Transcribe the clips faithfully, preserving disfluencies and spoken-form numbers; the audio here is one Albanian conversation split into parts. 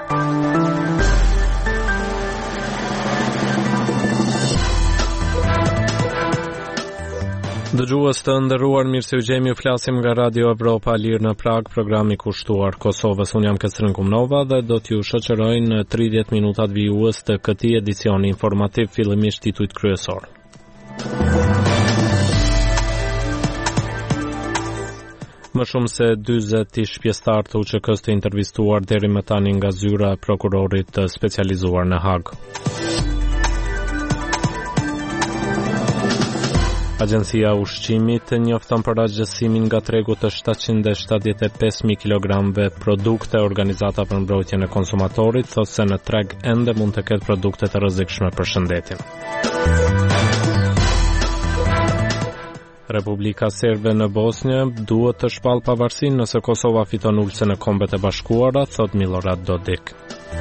Dëgjues të nderuar, mirë se u gjemi, flasim nga Radio Evropa e Lirë në Prag, programi kushtuar Kosovës. Unë jam Kesrin Kumnova dhe do t'ju shoqëroj në tridhjetë minutat vijues të këtij edicioni informativ, fillimisht titujt kryesor. Më shumë se dyzet ish pjesëtar të U Q K-s të intervistuar deri më tani nga zyra e prokurorit të specializuar në Hag. Agjencia e Ushqimit njofton për agjësimin nga tregu të shtatëqind e shtatëdhjetë e pesë mijë kilogramëve produkte. Organizata për mbrojtjen e konsumatorit thotë se në treg ende mund të ketë produkte të rrezikshme për shëndetin. Republika Serbe në Bosnjë duhet të shpall pavarësinë nëse Kosova fiton ulse në Kombet e Bashkuara, thot Milorad Dodik.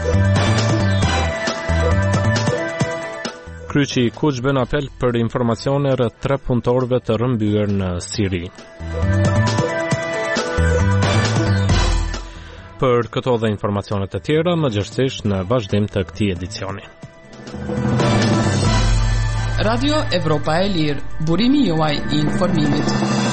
Kryqi i Kuq bën apel për informacione rreth tre punëtorëve të rrëmbyer në Siri. Për këto dhe informacionet e tjera, më gjithsesi në vazhdim të këtij edicioni. Radio Evropa e Lirë, burimi juaj i informimit.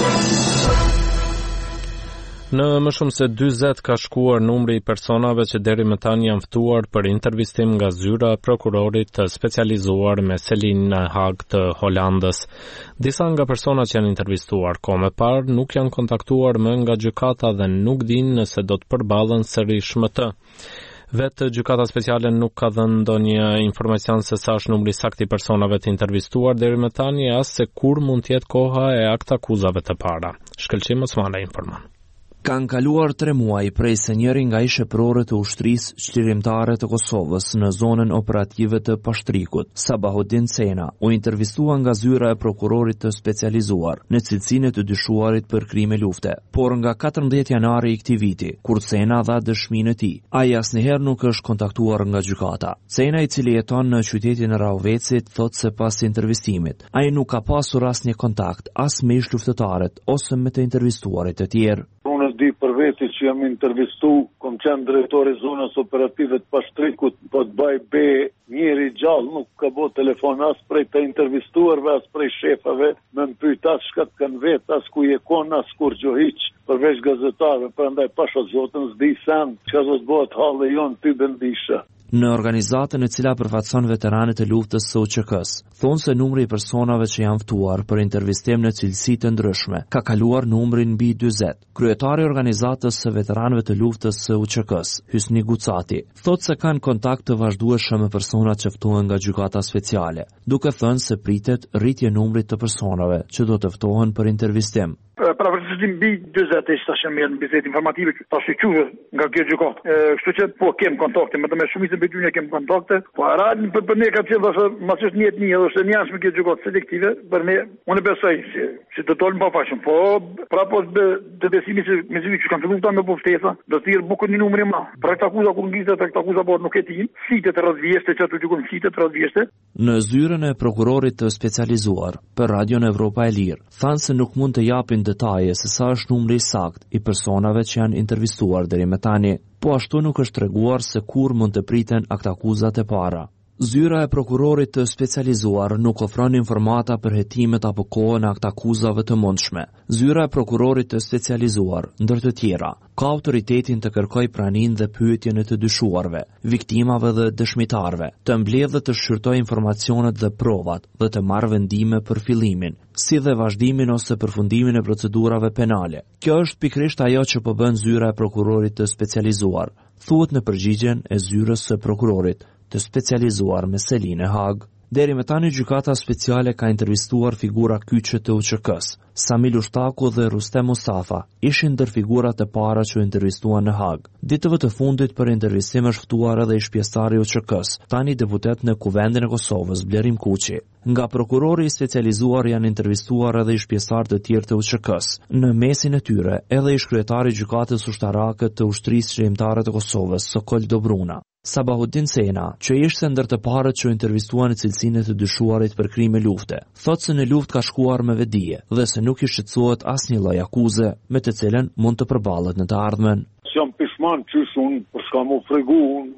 Në më shumë se dyzet ka shkuar numri i personave që deri më tani janë ftuar për intervistim nga zyra e prokurorit të specializuar me selin në Hag të Holandës. Disa nga personat që janë intervistuar kohë më parë nuk janë kontaktuar më nga gjykata dhe nuk dinë nëse do të përballen sërish më të. Vetë gjykata speciale nuk ka dhënë ndonjë informacion se sa është numri saktë i personave të intervistuar deri më tani, as se kur mund të jetë koha e aktakuzave të para. Shkëlqim Osmani informon. Kanë kaluar tre muaj prej se njëri nga shepërore të ushtrisë çlirimtare të Kosovës në zonën operative të Pashtrikut, Sabahodin Cena, u intervistua nga zyra e prokurorit të specializuar në cilësinë e të dyshuarit për krime lufte. Por nga katërmbëdhjetë janari i këtij viti, kur Cena dha dëshminë e tij, ai asnjëherë nuk është kontaktuar nga gjykata. Cena, i cili jeton në qytetin e Rahovecit, thotë se pas intervistimit, ai nuk ka pasur asnjë kontakt as me ish luftëtarët ose me të intervistuarit e tjerë. Unë di për veti që jam intervistu, kom qenë drejtori zonës operative të Pashtrikut, po të baj be njëri gjallë, nuk ka bo telefon as prej të intervistuarve, as prej shefave, me më pyet as shkat kanë vetë, as ku je kon, as kur gjohiq, përveç gazetarve, prandaj pasha zotën s'di sen, që do të bëhet halë jonë ty bëndisha. Në organizatën e cila përfaqëson veteranët e luftës së U Q K-s, thonë se numri i personave që janë ftuar për intervistim në cilësi të ndryshme ka kaluar numrin mbi dyzet. Kryetari i organizatës së veteranëve të luftës së U Q K-s, Hysni Gucati, thotë se kanë kontakt të vazhdueshëm me personat që ftohen nga gjykata speciale, duke thënë se pritet rritje numrit të personave që do të ftohen për intervistim. Pra vërtetim mbi dyzet e tash më në bisedë informative ta shqyrë nga kjo gjykatë. Kështu që po kem kontakte, më të me shumicën e dyja kem kontakte, po radhën për për ne ka qenë dashur mos është një jetë një, është një anshme kjo gjykatë selektive, për ne unë besoj se si të dolën pa fashën, po pra po të besimi se me zi që kanë filluar me puftesa, do të thirr bukur një numër më. Pra këta akuza kur ngjite tek akuza po nuk e tin, sitet e rrezvjeshte që ato gjykon sitet e rrezvjeshte. Në zyrën e prokurorit të specializuar për Radio Evropa e Lirë, thanë se nuk mund të japin detaje se sa është numri i saktë i personave që janë intervistuar deri më tani, po ashtu nuk është treguar se kur mund të priten aktakuzat e para. Zyra e prokurorit të specializuar nuk ofron informata për hetimet apo kohën e aktakuzave të mundshme. Zyra e prokurorit të specializuar, ndër të tjera, ka autoritetin të kërkoj praninë dhe pyetjen e të dyshuarve, viktimave dhe dëshmitarve, të mbledhë dhe të shqyrtoj informacionet dhe provat dhe të marrë vendime për fillimin, si dhe vazhdimin ose përfundimin e procedurave penale. Kjo është pikrisht ajo që po bën zyra e prokurorit të specializuar, thuhet në përgjigjen e zyrës së prokurorit të specializuar me selin e Hag. Deri më tani gjykata speciale ka intervistuar figura kyçe të U Q K-s. Samil Ushtaku dhe Rustem Mustafa ishin ndër figurat e para që intervistuan në Hag. Ditëve të fundit për intervistim është ftuar edhe ish pjesëtari i U Q K-s, tani deputet në Kuvendin e Kosovës, Blerim Kuqi. Nga prokurori i specializuar janë intervistuar edhe ish pjesëtar të tjerë të U Q K-s. Në mesin e tyre, edhe ish kryetari i gjykatës ushtarake të ushtrisë çlirimtare të Kosovës, Sokol Dobruna. Sabahodin Cena, që ishte ndër të parët që intervistuan në cilësinë e të dyshuarit për krime lufte, thotë se në luftë ka shkuar me vedije dhe se nuk i shqetësohet asnjë lloj akuze me të cilën mund të përballet në të ardhmen. Jam pishman qysh unë, për shka mu fregu,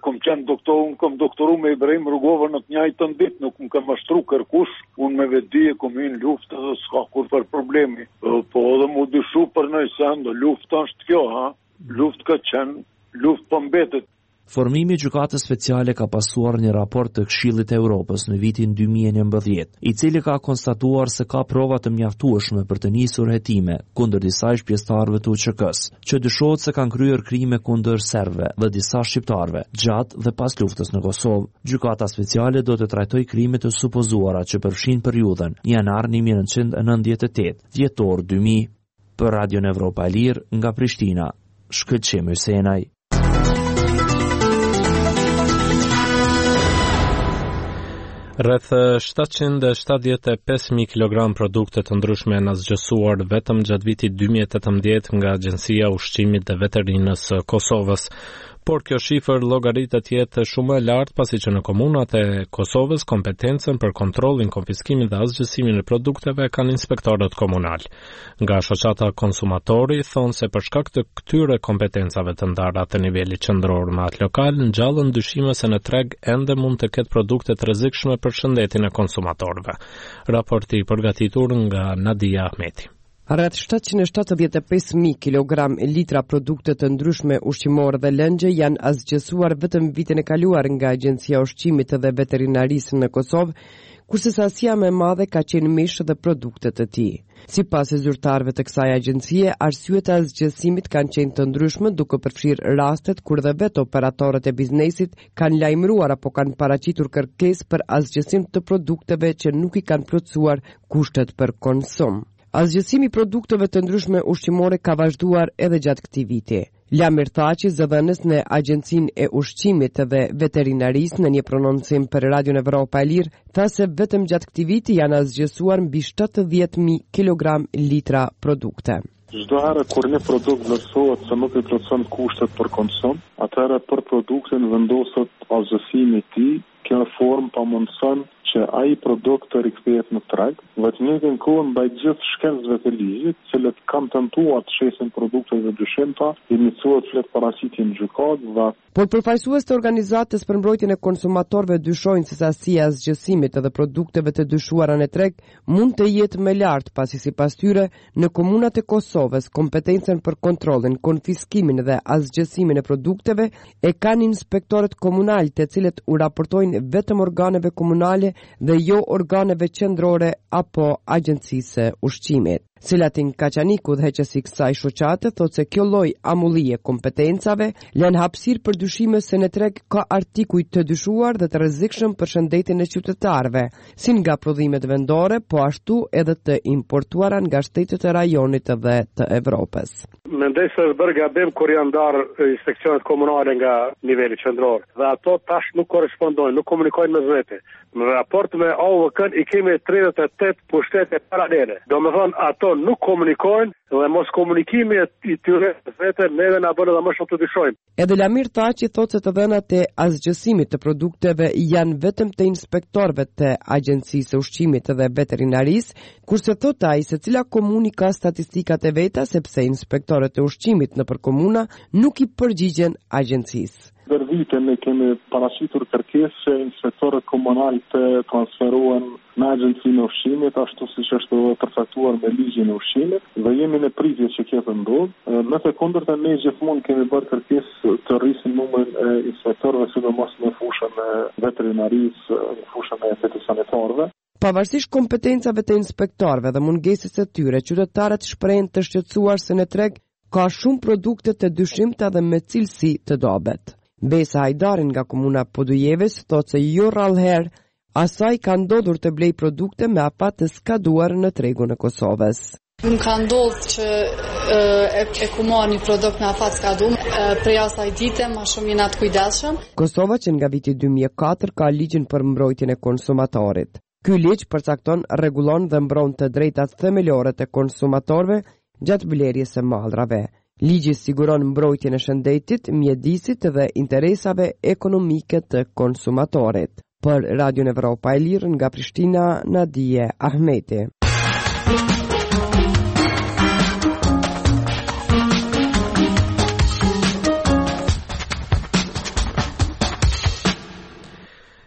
kom qenë doktor, unë kom doktoru me Ibrahim Rugova në të njëjtën ditë, nuk më ka mashtru kërkush, unë me vedi e kom hinë luftë dhe s'ka kur për problemi. Po edhe mu dyshu për në sendë, luftë është kjo, ha? Luftë ka qenë, luftë për mbetet. Formimi i gjykatës speciale ka pasuar një raport të Këshillit të Evropës në vitin dy mijë e nëntëmbëdhjetë, i cili ka konstatuar se ka prova të mjaftueshme për të nisur hetime kundër disa pjesëtarëve të U Q K-s, që dyshohet se kanë kryer krime kundër serbëve dhe disa shqiptarëve gjatë dhe pas luftës në Kosovë. Gjykata speciale do të trajtojë krimet e supozuara që përfshin periudhën janar një mijë nëntëqind e nëntëdhjetë e tetë, dhjetor dy mijë. Për Radio Evropa e Lirë nga Prishtina, Shkëlqim Hysenaj. Rreth shtatëqind e shtatëdhjetë e pesë mijë kilogram produkte të ndryshme janë zgjesuar vetëm gjatë vitit dy mijë e tetëmbëdhjetë nga Agjencia e Ushqimit dhe Veterinës së Kosovës. Por kjo shifër llogaritet të jetë shumë e lartë pasi që në komunat e Kosovës kompetencën për kontrollin, konfiskimin dhe asgjësimin e produkteve kanë inspektorët komunal. Nga shoqata konsumatori thonë se për shkak të këtyre kompetencave të ndara të nivelit qendror me atë lokal, ngjallën dyshime se në treg ende mund të ketë produkte të rrezikshme për shëndetin e konsumatorëve. Raporti i përgatitur nga Nadia Ahmeti. Rreth shtatëqind e shtatëdhjetë e pesë mijë kilogram litra produkte të ndryshme ushqimore dhe lëngje janë asgjësuar vetëm vitin e kaluar nga Agjencia e Ushqimit dhe Veterinarisë në Kosovë, kurse sasia më e madhe ka qenë mish dhe produktet e tij. Sipas e zyrtarëve të kësaj agjencie, arsyet e asgjësimit kanë qenë të ndryshme, duke përfshirë rastet kur dhe vetë operatorët e biznesit kanë lajmëruar apo kanë paraqitur kërkesë për asgjësim të produkteve që nuk i kanë plotësuar kushtet për konsum. Asgjësimi i produkteve të ndryshme ushqimore ka vazhduar edhe gjatë këtij viti. Lamir Thaçi, zëdhënës në Agjencinë e Ushqimit dhe Veterinarisë, në një prononcim për Radio Evropa e Lirë, tha se vetëm gjatë këtij viti janë asgjësuar mbi shtatëdhjetë mijë kilogram litra produkte. Çdo herë kur një produkt vlerësohet se nuk i plotëson kushtet për konsum, atëherë për produktin vendoset asgjësimi i tij. Kjo formë pamundson që ai produkt të rikthehet në treg, vetëm në kohë mbaj gjithë shkencëve të ligjit, të cilët kanë tentuar të shesin produktet e dyshimta, iniciuohet flet paraqitje në gjykatë dhe Por përfaqësues të organizatës për mbrojtjen e konsumatorëve dyshojnë se sasia e asgjësimit edhe produkteve të dyshuara në treg mund të jetë më lart, pasi sipas tyre në komunat e Kosovës kompetencën për kontrollin, konfiskimin dhe asgjësimin e produkteve e kanë inspektorët komunal, të cilët u raportojnë vetëm organeve komunale dhe jo organeve qendrore apo agjencisë së ushqimit. Selatin Kaçaniku, udhëheqësi i kësaj shoqate, thotë se kjo lloj amullie kompetencave lën hapësirë për dyshime se në treg ka artikuj të dyshuar dhe të rrezikshëm për shëndetin e qytetarëve, si nga prodhimet vendore, po ashtu edhe të importuara nga shtetet e rajonit dhe të Evropës. Mendoj se është bërë gabim kur janë ndarë inspeksionet komunale nga niveli qendror dhe ato tash nuk korrespondojnë, nuk komunikojnë me vete. Në raport me O V K i kemi tridhjetë e tetë pushtete paralele. Domethënë ato nuk komunikojnë dhe mos komunikimi i tyre vetë neve na bën edhe më shumë të dyshojmë. Edhe Lamir Thaçi thotë se të dhënat e asgjësimit të produkteve janë vetëm të inspektorëve të Agjencisë së Ushqimit dhe Veterinarisë, kurse thotë ai se cila komuni ka statistikat e veta, sepse inspektorët e ushqimit nëpër komuna nuk i përgjigjen agjencisë. Për vite ne kemi paraqitur kërkesë që inspektorët komunal të transferohen në Agjencinë e Ushqimit, ashtu siç është përcaktuar me ligjin e ushqimit, dhe jemi në pritje që kjo të ndodhë. Në të kundërta ne gjithmonë kemi bërë kërkesë të rrisim numrin e inspektorëve, sidomos në fushën e veterinarisë, në fushën e fitosanitarëve. Pavarësisht kompetencave të inspektorëve dhe mungesës së tyre, qytetarët shprehen të shqetësuar se në treg ka shumë produkte të dyshimta dhe me cilësi të dobët. Besa Hajdarin nga komuna Podujeves thotë se jo rrallëherë asaj ka ndodhur të blej produkte me afat të skaduar në tregun e Kosovës. Më ka ndodhur që e, e kumar një produkt me afat skaduar, prej asaj dite më shumë jena të kujdesshëm. Kosova që nga viti dy mijë e katër ka ligjin për mbrojtjen e konsumatorit. Ky ligj përcakton, rregullon dhe mbron të drejtat themelore të konsumatorëve gjatë blerjes së mallrave. Ligji siguron mbrojtjen e shëndetit, mjedisit dhe interesave ekonomike të konsumatorit. Për Radio Evropa e Lirë nga Prishtina, Nadia Ahmeti.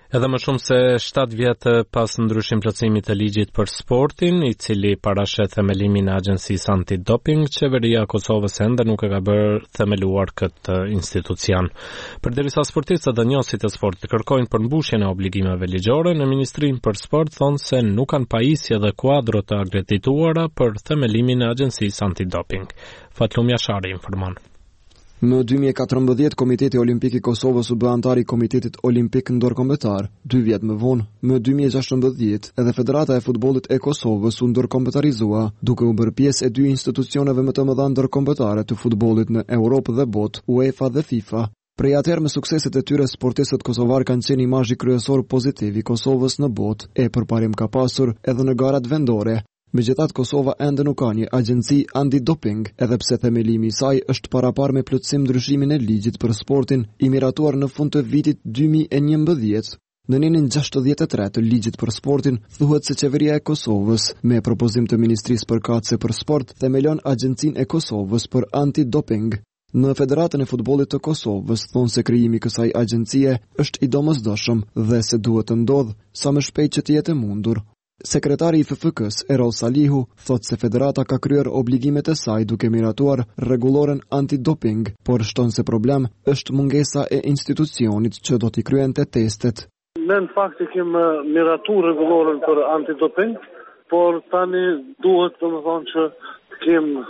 Edhe më shumë se shtatë vjet pas ndryshim plotësimit të ligjit për sportin, i cili parashet themelimin e agjencisë antidoping, qeveria e Kosovës ende nuk e ka bërë themeluar këtë institucion. Përderisa sportistët dhe njohësit e sportit kërkojnë përmbushjen e obligimeve ligjore, në Ministrinë për Sport thonë se nuk kanë pajisje dhe kuadro të akredituara për themelimin e agjencisë antidoping. Fatlum Jashari informon. Në dy mijë e katërmbëdhjetë Komiteti Olimpik i Kosovës u bë antar i Komitetit Olimpik Ndërkombëtar. Dy vjet më vonë, në dy mijë e gjashtëmbëdhjetë, edhe Federata e Futbollit e Kosovës u ndërkombëtarizua, duke u bërë pjesë e dy institucioneve më të mëdha ndërkombëtare të futbollit në Europë dhe botë, UEFA dhe FIFA. Prej atëherë me sukseset e tyre, sportistët kosovar kanë qenë imazhi kryesor pozitiv i Kosovës në botë, e përparim ka pasur edhe në garat vendore. Megjithatë, Kosova ende nuk ka një agjenci antidoping, edhe pse themelimi i saj është parapar me plotësim ndryshimin e ligjit për sportin i miratuar në fund të vitit dy mijë e njëmbëdhjetë. Në nenin gjashtëdhjetë e tre të ligjit për sportin, thuhet se qeveria e Kosovës, me propozim të Ministrisë përkatëse për sport, themelon agjencinë e Kosovës për antidoping. Në Federatën e Futbollit të Kosovës thonë se krijimi i kësaj agjencie është i domosdoshëm dhe se duhet të ndodhë sa më shpejt që të jetë e mundur. Sekretari i F F K-s, Erol Salihu, thot se federata ka kryer obligimet e saj duke miratuar rregulloren antidoping, por shton se problem është mungesa e institucionit që do t'i kryente testet. Ne në fakt i kemë miratuar rregulloren për antidoping, por tani duhet të më thonë që të kemë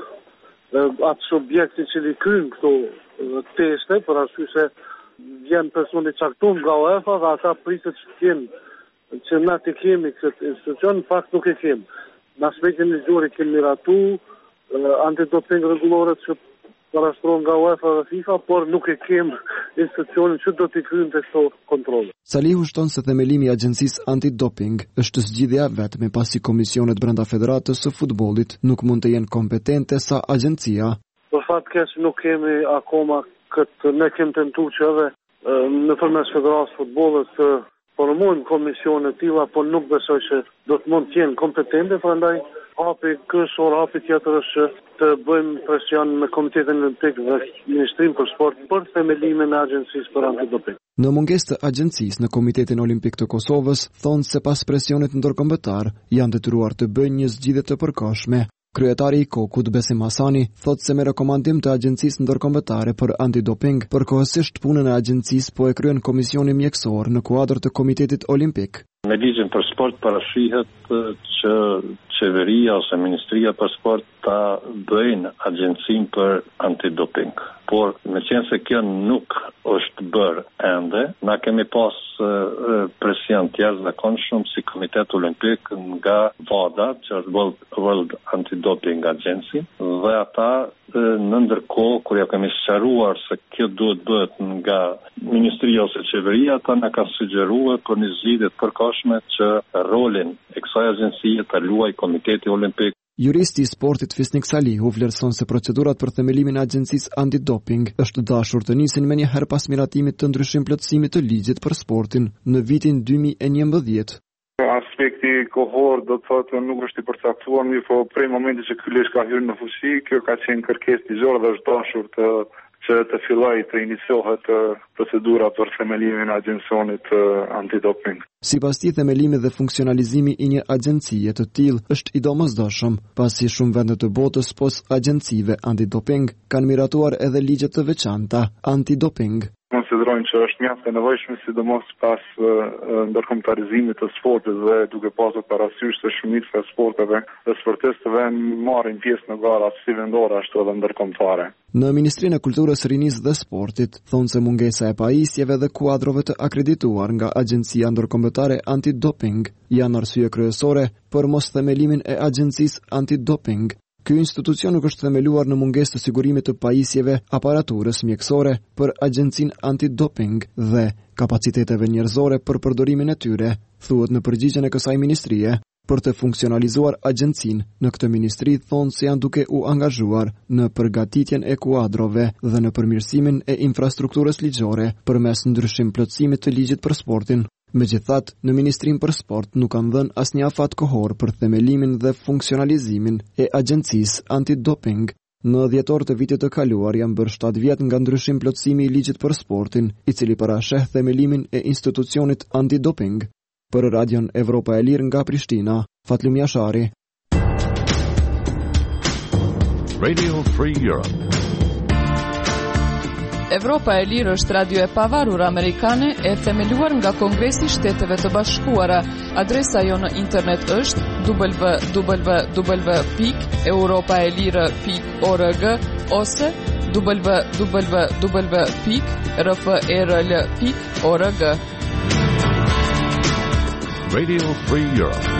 atë subjekti që li kryen këto teste, për arsye se vjen personi caktuar nga UEFA dhe ata pritet që të kenë që na të kemi këtë institucion, në fakt nuk e kemi. Në aspektin ligjor i kemi miratu antidoping rregullorët që parashtrohen nga UEFA dhe FIFA, por nuk e kemi institucionin që do t'i kryejnë këto kontrolle. Salihu shton se themelimi i agjencisë antidoping është zgjidhja vetme pasi komisionet brenda Federatës së Futbollit nuk mund të jenë kompetente sa agjencia. Për fat keq nuk kemi akoma këtë, ne kemi tentuar që edhe nëpërmes Federatës së Futbollit të formojmë komisione të tilla, por nuk besoj që do të mund të jenë kompetente, prandaj hapi kryesor, hapi tjetër është të bëjmë presion me Komitetin Olimpik dhe Ministrinë për Sport për themelimin e agjencisë për antidoping. Në mungesë të agjencisë në Komitetin Olimpik të Kosovës, thonë se pas presionit ndërkombëtar janë detyruar të bëjnë një zgjidhje të përkohshme. Kryetari i Kokut, Besim Hasani, thot se me rekomandim të agjencisë ndërkombëtare për antidoping, përkohësisht punën e agjencisë po e kryen komisioni mjekësor në kuadër të Komitetit Olimpik. Me ligjin për sport parashihet që qeveria ose Ministria për Sport ta bëjnë agjencinë për antidoping. Por me qenë se kjo nuk është bërë ende, na kemi pas presion të jashtëzakonshëm si Komiteti Olimpik nga WADA, që është World, World Anti-Doping Agency, dhe ata në ndërkohë kur ja kemi sqaruar se kjo duhet bëhet nga Ministria ose qeveria, ata na kanë sugjeruar për një zgjidhje të përkohshme që rolin e kësaj agjencie ta luajë Komiteti Olimpik. Juristi i sportit Fisnik Salihu vlerëson se procedurat për themelimin e agjencisë antidoping është dashur të nisin me një herë pas miratimit të ndryshim plotësimit të ligjit për sportin në vitin dy mijë e njëmbëdhjetë. Aspekti kohor do të thotë nuk është i përcaktuar, mirë po prej momentit që ky ligj ka hyrë në fuqi, kjo ka qenë kërkesë ligjore dhe është dashur të që të fillojë të iniciohet procedura për themelimin e agjencionit antidoping. Sipas tij, themelimi dhe funksionalizimi i një agjencie të tillë është i domosdoshëm, pasi shumë vende të botës pos agjencive antidoping kanë miratuar edhe ligje të veçanta antidoping. Konsiderojnë që është mjaft e nevojshme, sidomos pas ndërkombëtarizimit të sportit dhe duke pasur parasysh se shumica e sporteve dhe sportistëve marrin pjesë në gara si vendore ashtu edhe ndërkombëtare. Në Ministrinë e Kulturës, Rinisë dhe Sportit thonë se mungesa e pajisjeve dhe kuadrove të akredituar nga Agjencia Ndërkombëtare Antidoping janë arsye kryesore për mos themelimin e agjencisë antidoping. Ky institucion nuk është themeluar në mungesë të sigurimit të pajisjeve, aparaturës mjekësore për agjencinë antidoping dhe kapaciteteve njerëzore për përdorimin e tyre, thuhet në përgjigjen e kësaj ministrie. Për të funksionalizuar agjencinë, në këtë ministri thonë se janë duke u angazhuar në përgatitjen e kuadrove dhe në përmirësimin e infrastrukturës ligjore përmes ndryshim plotësimit të ligjit për sportin. Megjithatë, në Ministrinë për Sport nuk kanë dhënë asnjë afat kohor për themelimin dhe funksionalizimin e agjencisë antidoping. Në dhjetor të vitit të kaluar janë bërë shtatë vjet nga ndryshim plotësimi i ligjit për sportin, i cili parasheh themelimin e institucionit antidoping. Për Radion Evropa e Lirë nga Prishtina, Fatlim Jashari. Radio Free Europe. Evropa e Lirë është radio e pavarur amerikane e themeluar nga Kongresi i Shteteve të Bashkuara. Adresa jo në internet është w w w pikë europaelire pikë org ose w w w pikë r f e r l pikë org. Radio Free Europe.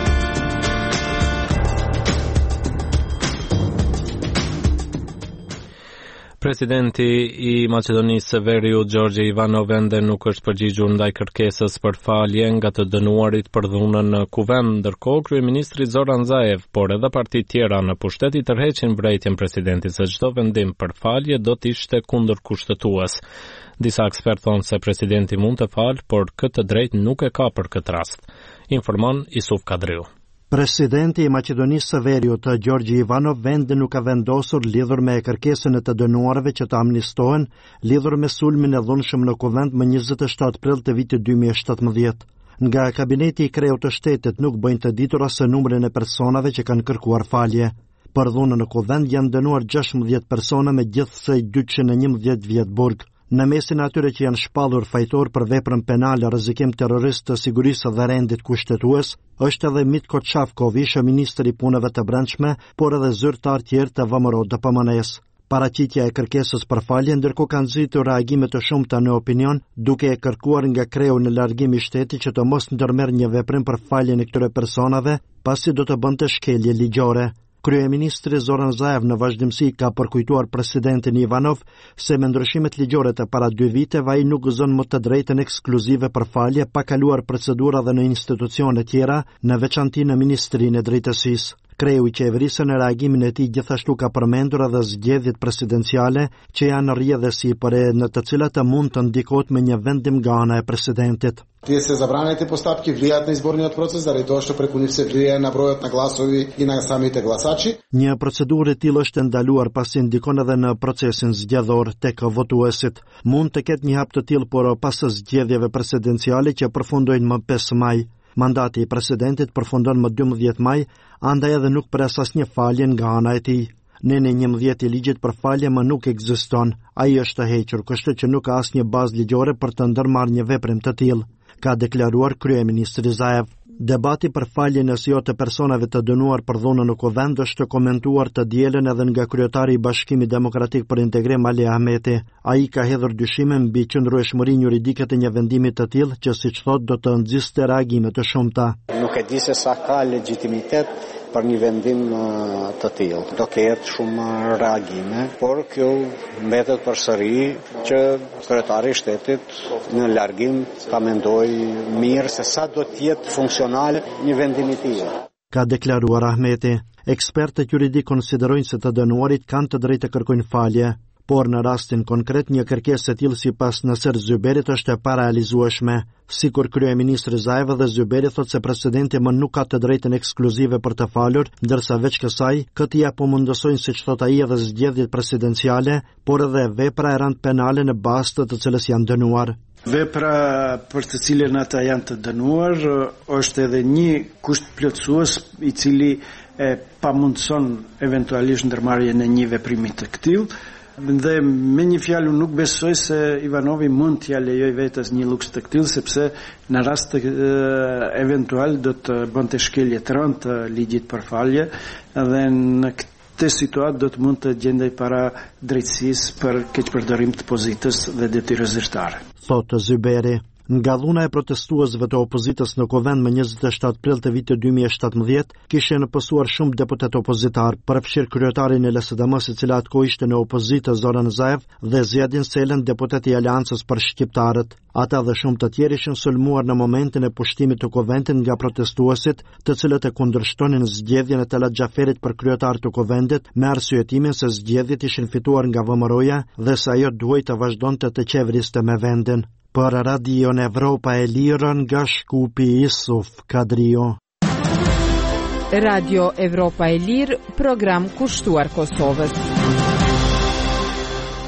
Presidenti i Maqedonisë së Veriut, Gjorgji Ivanov, ende nuk është përgjigjur ndaj kërkesës për falje nga të dënuarit për dhunën në kuvend, ndërkohë kryeministri Zoran Zaev, por edhe partitë tjera në pushtet i tërheqin vërejtjen presidentit se çdo vendim për falje do të ishte kundërkushtetues. Disa ekspertë thonë se presidenti mund të falë, por këtë drejtë nuk e ka për këtë rast. Informon Isuf Kadriu. Presidenti i Maqedonisë së Veriut, Gjorgji Ivanov, vendi nuk ka vendosur lidhur me kërkesën e të dënuarve që të amnistohen lidhur me sulmin e dhunshëm në kuvend më njëzet e shtatë prill të vitit dy mijë e shtatëmbëdhjetë. Nga kabineti i kreu të shtetit nuk bëjnë të ditur asë numrin e personave që kanë kërkuar falje. Për dhunën në kuvend janë dënuar gjashtëmbëdhjetë persona me gjithsej dyqind e njëmbëdhjetë vjet burg. Në mesin atyre që janë shpallur fajtor për veprën penale rrezikim terrorist të sigurisë dhe rendit kushtetues, është edhe Mitko Çavković, ministri i punëve të brendshme, por edhe zyrtar tjerë të V M R O D P M N-s. Paraqitja e kërkesës për falje ndërkohë kanë nxitur reagime të shumta në opinion, duke e kërkuar nga kreu në largim i shtetit që të mos ndërmerr një veprim për faljen e këtyre personave, pasi do të bënte shkelje ligjore. Kryeministri Zoran Zaev në vazhdimsi ka përkujtuar presidentin Ivanov se me ndryshimet ligjore të para dy viteve ai nuk gëzon më të drejtën ekskluzive për falje pa kaluar procedura dhe në institucione tjera, në veçanti në Ministrinë e Drejtësisë. Kreu i qeverisë në reagimin e tij gjithashtu ka përmendur edhe zgjedhjet presidenciale që janë rrjedhësi për e në të cilat mund të ndikohet me një vendim nga ana e presidentit. Тие се забранените постапки влијаат на изборниот процес заради тоа што преку нив се влијае на бројот на гласови и на самите гласачи. Një procedurë e tillë është ndaluar pasi ndikon edhe në procesin zgjedhor tek votuesit. Mund të ketë një hap të tillë por pas zgjedhjeve presidenciale që përfundojnë më pesë maj. Mandati i presidentit përfundon më dymbëdhjetë maj, andaj edhe nuk pres asnjë falje nga ana e tij. Neni njëmbëdhjetë i ligjit për falje më nuk ekziston. Ai është hequr, kështu që nuk ka asnjë bazë ligjore për të ndërmarrë një veprim të tillë, ka deklaruar kryeministri Zaev. Debati për faljen e sjo të personave të dënuar për dhunën në kuvend është komentuar të dielën edhe nga kryetari i Bashkimit Demokratik për Integrim Ali Ahmeti. Ai ka hedhur dyshime mbi qëndrueshmërinë juridike të një vendimi të tillë që siç thotë do të nxjiste reagime të shumta. Nuk e di se sa ka legjitimitet për një vendim të tillë. Do ketë shumë reagime, por kjo mbetet përsëri që kryetari i shtetit në largim ta mendojë mirë se sa do të jetë funksional një vendim i tillë. Ka deklaruar Ahmeti. Ekspertët juridik konsiderojnë se të dënuarit kanë të drejtë të kërkojnë falje, por në rastin konkret një kërkesë e tillë sipas Naser Zyberit është e parealizueshme. Sikur kryeministri Zaev dhe Zyberi thotë se presidenti më nuk ka të drejtën ekskluzive për të falur, ndërsa veç kësaj, këtë ja po mundësojnë siç thot ai edhe zgjedhjet presidenciale, por edhe vepra e rënd penale në bazë të të cilës janë dënuar. Vepra për të cilën ata janë të dënuar është edhe një kusht plotësues i cili e pamundson eventualisht ndërmarrjen e një veprimi të tillë. Dhe me një fjalë nuk besoj se Ivanovi mund t'ja lejoj vetes një luks të tillë sepse në rast të e, eventual do të bënte shkelje të rëndë të ligjit për falje dhe në këtë situatë do të mund të gjendej para drejtësisë për keqpërdorim të pozitës dhe detyrës zyrtare. Thotë Zyberi. Nga dhuna e protestuesve të opozitës në kuvend më njëzet e shtatë prill të vitit dy mijë e shtatëmbëdhjetë kishe në pësuar shumë deputet opozitar, përfshirë kryetarin e L S D M-s i cila atko ishte në opozitë Zoran Zaev dhe Zjedin Selen, deputet i Aleancës për Shqiptarët. Ata dhe shumë të tjerë ishin sulmuar në momentin e pushtimit të kuventit nga protestuesit, të cilët e kundërshtonin zgjedhjen e Talat Xhaferit për kryetar të kuvendit me arsyetimin se zgjedhjet ishin fituar nga V M R O-ja dhe se ajo duhej të vazhdonte të qeveriste me vendin. Për Radion Evropa e Lirë nga Shkupi Isuf Kadrio. Radio Evropa e Lirë, program kushtuar Kosovës.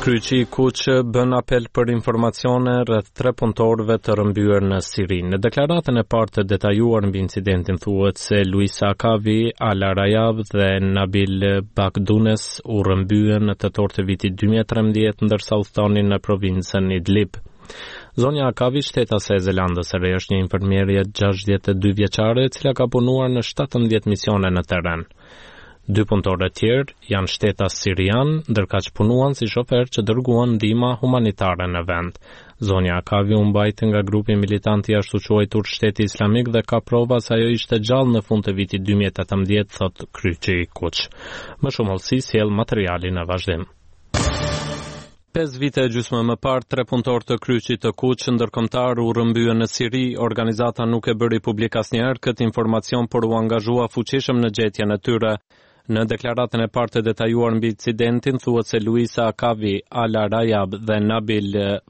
Kryqi i Kuq bën apel për informacione rreth tre punëtorëve të rrëmbyer në Siri. Në deklaratën e parë të detajuar mbi incidentin thuhet se Luisa Akavi, Ala Rajab dhe Nabil Bakdunes u rrëmbyen në tetor të vitit dy mijë e trembëdhjetë ndërsa udhtonin në provincën Idlib. Zonja Akavi, shtetase e Zelandës së Re, është një infermierje gjashtëdhjetë e dy vjeçare e cila ka punuar në shtatëmbëdhjetë misione në terren. Dy punëtorë tjerë janë shtetas sirian, ndërka që punuan si shofer që dërguan ndihmë humanitare në vend. Zonja Akavi u mbajtë nga grupi militant i ashtu quajtur Shteti Islamik dhe ka prova se ajo ishte gjallë në fund të vitit dy mijë e tetëmbëdhjetë, thot Kryqi i Kuq. Më shumë hollësi sjell materiali në vazhdim. Pesë vite e gjysmë më parë, tre punëtorë të Kryqit të Kuq ndërkombëtar u rrëmbyen në Siri. Organizata nuk e bëri publik asnjëherë këtë informacion, por u angazhua fuqishëm në gjetjen e tyre. Në deklaratën e parë të detajuar mbi incidentin thuhet se Luisa Akavi, Ala Rajab dhe Nabil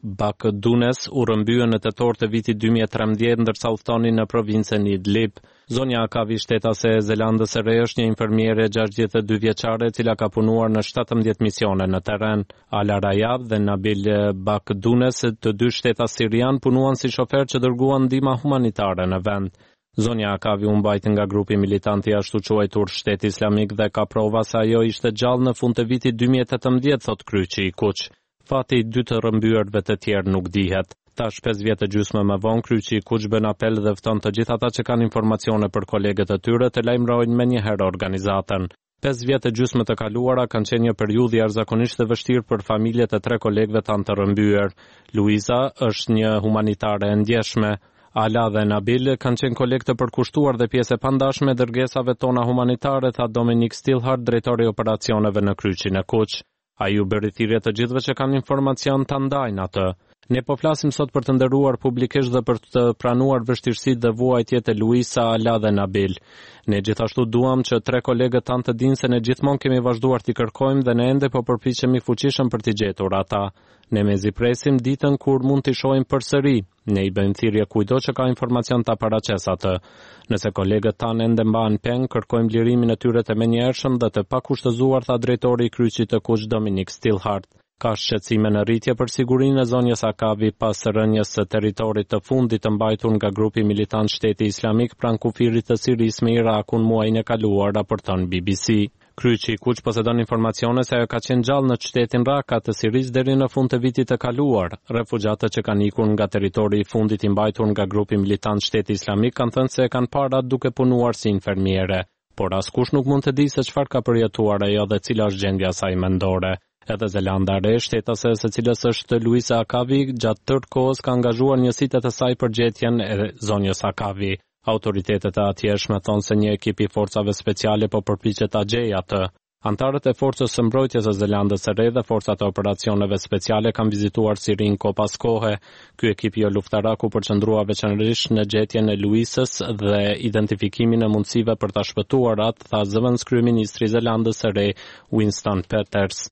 Bakdunes u rrëmbyen në tetor të vitit dy mijë e trembëdhjetë ndërsa udhtonin në provincën Idlib. Zonja Akavi, shtetase e Zelandës së Re, është një infermiere gjashtëdhjetë e dy vjeçare e cila ka punuar në shtatëmbëdhjetë misione në terren. Ala Rajab dhe Nabil Bakdunes, të dy shtetas sirian, punuan si shofer që dërguan ndihmë humanitare në vend. Zonja Akavi u mbajtë nga grupi militant i ashtu quajtur Shteti Islamik dhe ka prova se ajo ishte gjallë në fund të vitit dy mijë e tetëmbëdhjetë, thot Kryqi i Kuq. Fati i dy të rrëmbyerve të tjerë nuk dihet. Tash pesë vjet e gjysmë më vonë, Kryqi i Kuq bën apel dhe fton të gjithë ata që kanë informacione për kolegët e tyre të lajmërojnë menjëherë organizatën. Pesë vjet e gjysmë të kaluara kanë qenë një periudhë jashtëzakonisht e vështirë për familjet e tre kolegëve tanë të rrëmbyer. Luisa është një humanitare e ndjeshme. Ala dhe Nabil kanë qenë kolegë të përkushtuar dhe pjesë e pandashme e dërgesave tona humanitare, tha Dominic Stillhart, drejtori i operacioneve në Kryqin e Kuq. Ai u bëri thirrje të gjithëve që kanë informacion ta ndajnë atë. Ne po flasim sot për të nderuar publikisht dhe për të pranuar vështirësitë dhe vuajtjet e Luisa, Ala dhe Nabil. Ne gjithashtu duam që tre kolegët tanë të dinë se ne gjithmonë kemi vazhduar t'i kërkojmë dhe ne ende po përpiqemi fuqishëm për t'i gjetur ata. Ne mezi presim ditën kur mund t'i shohim përsëri. Ne i bëjmë thirrje kujdo që ka informacion ta paraqes atë. Nëse kolegët tanë ende mbahen peng, kërkojmë lirimin e tyre të menjëhershëm dhe të pakushtëzuar, tha drejtori i Kryqit të Kuq Dominic Stillhart. Ka shqetësime në rritje për sigurinë e zonjës Akavi pas rënjes së territorit të fundit të mbajtur nga grupi militant Shteti Islamik pranë kufirit të Sirisë me Irakun muajin e kaluar, raporton B B C. Kryqi i Kuq posedon informacione se ajo ka qenë gjallë në qytetin Raqqa të Sirisë deri në fund të vitit të kaluar. Refugjatët që kanë ikur nga territori i fundit i mbajtur nga grupi militant Shteti Islamik kanë thënë se e kanë para duke punuar si infermiere, por askush nuk mund të di se çfarë ka përjetuar ajo dhe cila është gjendja e saj mendore. Edhe Zelanda e Re, shtetase së cilës është Luisa Akavi, gjatë tërë kohës ka angazhuar njësitë të saj për gjetjen e zonjës Akavi. Autoritetet e atjeshme thonë se një ekip i forcave speciale po përpiqet ta gjejë atë. Antarët e forcës së mbrojtjes së Zelandës së Re dhe forcat e operacioneve speciale kanë vizituar Sirin ko pas kohe. Ky ekip jo luftarak u përqendrua veçanërisht në gjetjen e Luisës dhe identifikimin e mundësive për ta shpëtuar atë, tha zëvendës kryeministri i Zelandës së Re Winston Peters.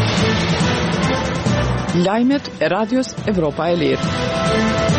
Lajmet e Radios Evropa e Lirë.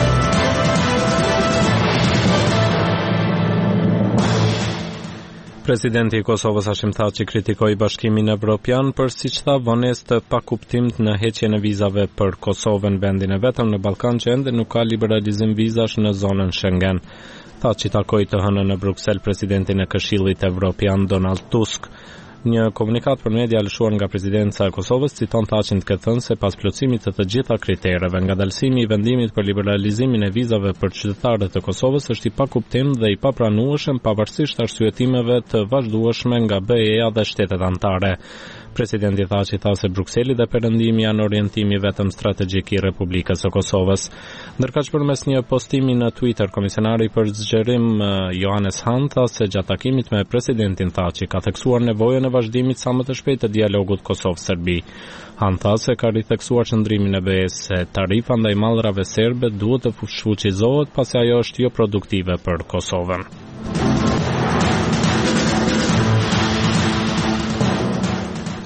Presidenti i Kosovës Hashim Thaçi kritikoi Bashkimin Evropian për, siç tha, vonesë të pakuptimt në heqjen e vizave për Kosovën, vendin e vetëm në Ballkan që ende nuk ka liberalizim vizash në zonën Schengen. Thaçi takoi të hënën në Bruksel presidentin e Këshillit Evropian Donald Tusk. Një komunikat për media lëshuar nga presidenca e Kosovës citon Thaçin të ketë thënë se pas plotësimit të të gjitha kritereve, ngadalësimi i vendimit për liberalizimin e vizave për qytetarët e Kosovës është i pakuptim dhe i papranueshëm pavarësisht arsyetimeve të vazhdueshme nga B E-ja dhe shtetet anëtare. Presidenti Thaçi tha se Brukseli dhe Perëndimi janë orientimi vetëm strategjik i Republikës së Kosovës. Ndërkaq përmes një postimi në Twitter, komisionari për zgjerim Johannes Hahn tha se gjatë takimit me presidentin Thaçi ka theksuar nevojën e vazhdimit sa më të shpejtë të dialogut Kosovë-Serbi. Hahn tha se ka ritheksuar qëndrimin e B E-s se tarifa ndaj mallrave serbe duhet të fuqizohet pasi ajo është jo produktive për Kosovën.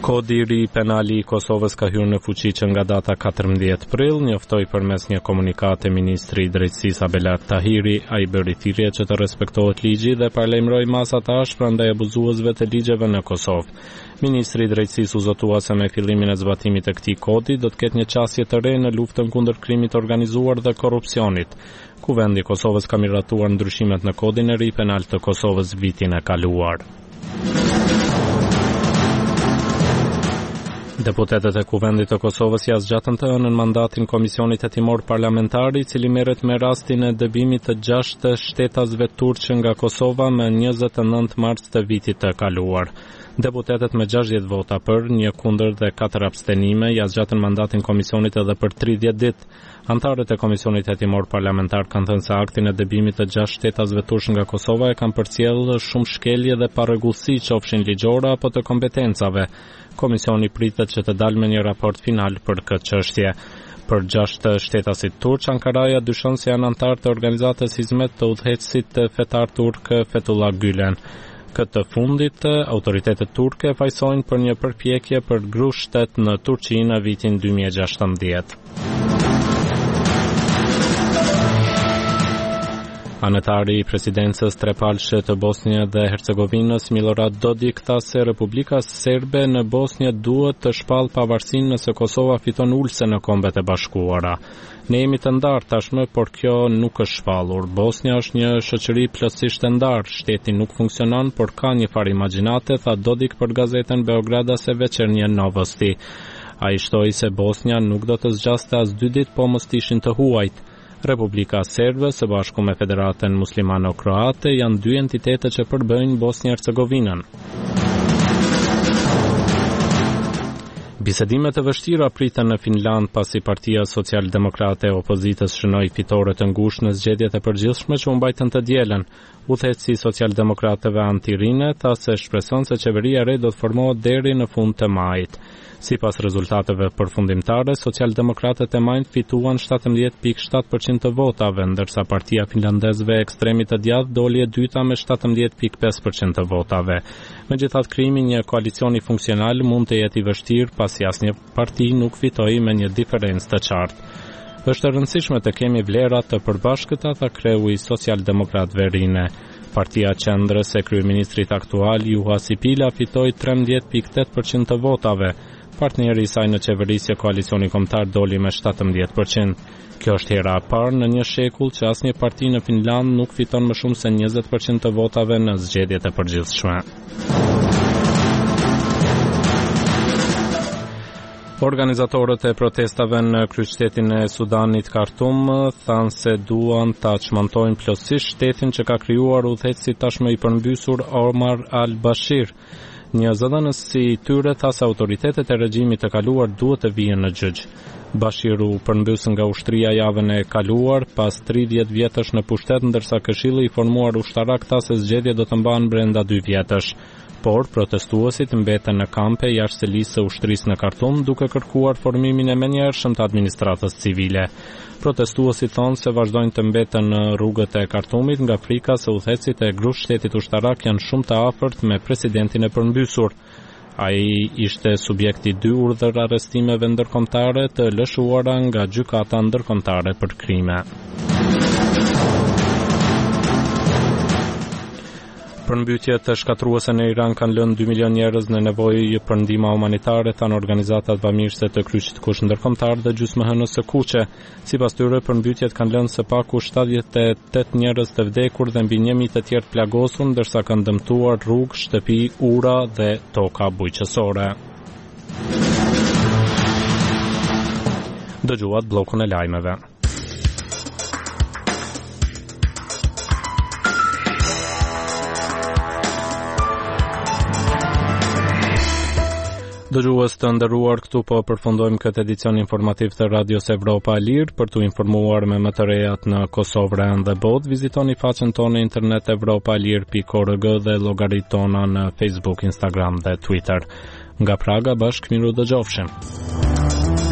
Kodi i ri penali i Kosovës ka hyrë në fuqi që nga data katërmbëdhjetë prill, njoftoi përmes një komunikate ministri i drejtësisë Abelar Tahiri. Ai bëri thirrje që të respektohet ligji dhe paralajmëroi masa të ashpra ndaj abuzuesve të ligjeve në Kosovë. Ministri i drejtësisë u zotua se me fillimin e zbatimit të këtij kodi do të ketë një qasje të re në luftën kundër krimit organizuar dhe korrupsionit. Kuvendi i Kosovës ka miratuar ndryshimet në kodin e ri penal të Kosovës vitin e kaluar. Deputetët e Kuvendit të Kosovës ja zgjatën të hënën mandatin Komisionit Hetimor Parlamentar, i cili merret me rastin e dëbimit të gjashtë shtetasve turqë nga Kosova më njëzet e nëntë mars të vitit të kaluar. Deputetët me gjashtëdhjetë vota për, një kundër dhe katër abstenime ja zgjatën mandatin komisionit edhe për tridhjetë ditë. Antarët e Komisionit Hetimor Parlamentar kanë thënë se aktin e dëbimit të gjashtë shtetasve turqë nga Kosova e kanë përcjellë shumë shkelje dhe parregullsi, qofshin ligjore apo të kompetencave. Komisioni pritet që të dalë me një raport final për këtë çështje. Për gjashtë shtetasit turq, Ankaraja dyshon se janë antar të organizatës Hizmet të udhëheqësit fetar turk Fethullah Gülen. Këtë fundit, autoritetet turke fajsojnë për një përpjekje për grushtet në Turqi në vitin dy mijë e gjashtëmbëdhjetë. Anëtari i presidencës trepalshe të Bosnjë dhe Hercegovinës, Milorad Dodik, tha se Republika Serbe në Bosnjë duhet të shpallë pavarësinë nëse Kosova fiton ulse në Kombet e Bashkuara. Ne jemi të ndarë tashmë, por kjo nuk është shpallur. Bosnja është një shoqëri plotësisht e ndarë, shteti nuk funksionon, por ka një farë imagjinate, tha Dodik për gazetën Beogradase Večernje Novosti. Ai shtoi se Bosnja nuk do të zgjaste as dy ditë, po mos ishin të huajt. Republika Serbe së bashku me Federatën Muslimano-Kroate janë dy entitete që përbëjnë Bosnjë-Hercegovinën. Bisedimet e vështira pritën në Finland pasi Partia Socialdemokrate e opozitës shënoi fitore të ngushtë në zgjedhjet e përgjithshme që u mbajtën të dielën. Udhëheqësi socialdemokratëve Antirine tha se shpreson se qeveria e re do të formohet deri në fund të majit. Sipas rezultateve përfundimtare, socialdemokratët e majt fituan shtatëmbëdhjetë pikë shtatë përqind të votave, ndërsa Partia Finlandezëve e ekstremit të djathtë doli e dyta me shtatëmbëdhjetë pikë pesë përqind të votave. Megjithatë, krimi një koalicioni funksional mund të jetë i vështirë pasi asnjë parti nuk fitoi me një diferencë të qartë. Është e rëndësishme të kemi vlera të përbashkëta, tha kreu i socialdemokratëve Rine. Partia Qendrës e kryeministrit aktual Juha Sipila fitoi trembëdhjetë pikë tetë përqind të votave. Partneri i saj në qeverisje koalicioni kombëtar doli me shtatëmbëdhjetë përqind. Kjo është hera e parë në një shekull që asnjë parti në Finland nuk fiton më shumë se njëzet përqind të votave në zgjedhjet e përgjithshme. Organizatorët e protestave në kryeqytetin e Sudanit Khartoum thanë se duan ta çmontojnë plotësisht shtetin që ka krijuar udhëheqësi tashmë i përmbysur Omar al-Bashir. Një zëdhënës si tyre tha se autoritetet e regjimit të kaluar duhet të vijnë në gjyq. Bashiru përmbys nga ushtria javën e kaluar pas tridhjetë vjetësh në pushtet, ndërsa Këshilli i formuar ushtarak tha se zgjedhjet do të mbahen brenda dy vjetësh. Por protestuesit mbeten në kampe jashtë selisë së ushtrisë në Khartoum duke kërkuar formimin e menjëhershëm të administratës civile. Protestuesit thonë se vazhdojnë të mbeten në rrugët e Khartoumit nga frika se udhëheqësit e grup shtetit ushtarak janë shumë të afërt me presidentin e përmbysur. Ai ishte subjekti dy urdhër arrestimeve ndërkombëtare të lëshuara nga gjykata ndërkombëtare për krime. Përmbytjet të shkatruese në Iran kanë lënë dy milion njerëz në nevojë për ndihmë humanitare, thanë organizatat bamirëse të kryqëzimit ndërkombëtar dhe gjysmëhënës së Kuqe. Sipas tyre, përmbytjet kanë lënë së paku shtatëdhjetë e tetë njerëz të vdekur dhe mbi një mijë të tjerë plagosur, ndërsa kanë dëmtuar rrugë, shtëpi, ura dhe toka bujqësore. Dëgjuat bllokun e lajmeve. Dëgjues të nderuar, këtu po përfundojmë këtë edicion informativ të Radios Evropa e Lirë. Për t'u informuar me më të rejat në Kosovë, Ran dhe botë, vizitoni faqen tonë internet evropa e lirë pikë org dhe llogaritë tona në Facebook, Instagram dhe Twitter. Nga Praga, bashkë miru dëgjofshim.